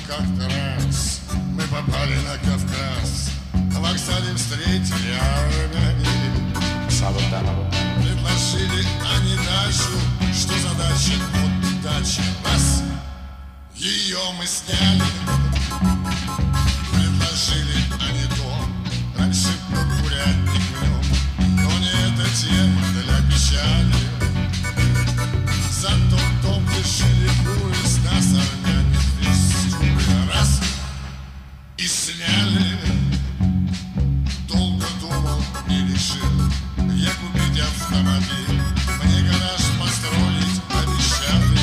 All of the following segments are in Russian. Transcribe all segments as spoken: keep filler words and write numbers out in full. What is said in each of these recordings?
как-то раз мы попали на Кавказ. На вокзале встретили армяне. Предложили они дачу. Что задача? Вот дача. Раз. Ее мы сняли. Предложили они дом. Раньше был курятник в нем, но не эта тема для печали. Зато дом лишили куры. С нас армяне двести раз и сняли. Долго думал и решил я купить автомобиль. Мне гараж построить обещали.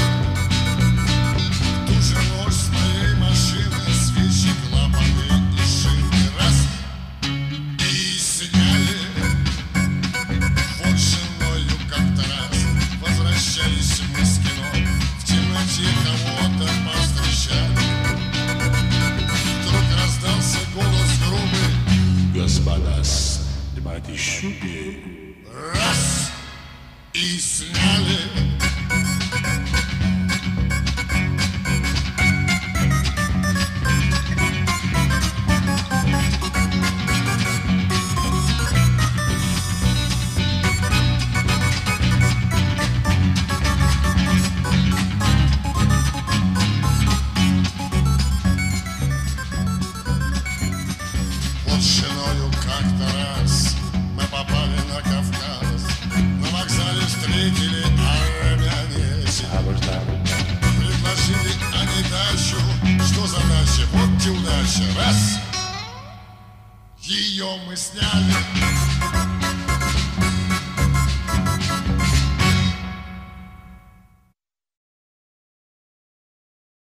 В ту же ночь с моей машины свечи, клапаны и шины раз и сняли. Вот с женою как-то раз возвращались мы с кино. В темноте кого-то повстречали. Вдруг раздался голос грубый: господа, снимайте щуки. Раз и сняли. Вот с женою как-то раз мы попали на Кавказ. На вокзале встретили армяне. Предложили они дачу. Что задача? Вот те удача. Раз. Ее мы сняли.